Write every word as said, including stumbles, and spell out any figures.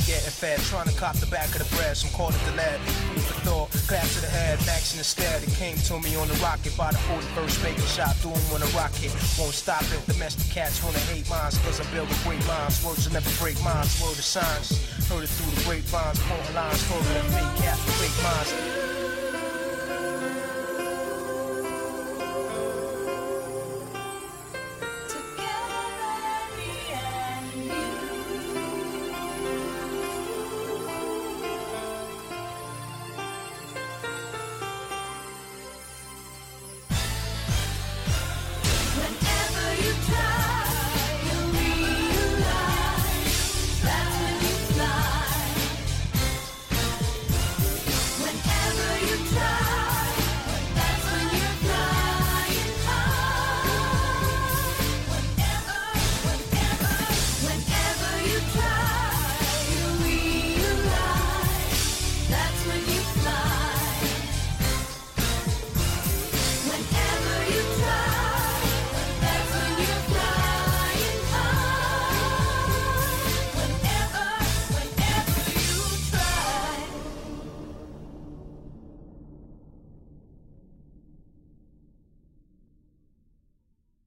getting fed, trying to cop the back of the bread. Some call it the lead. Food for thought, clap to the head, max in the stead. It came to me on the rocket by the forty-first Baker shot. Threw him on a rocket, won't stop it. Domestic cats wanna hate minds, cause I build a great minds. Words will never break minds, word of signs. Heard it through the grapevines, point lines, holding them fake cats, fake minds.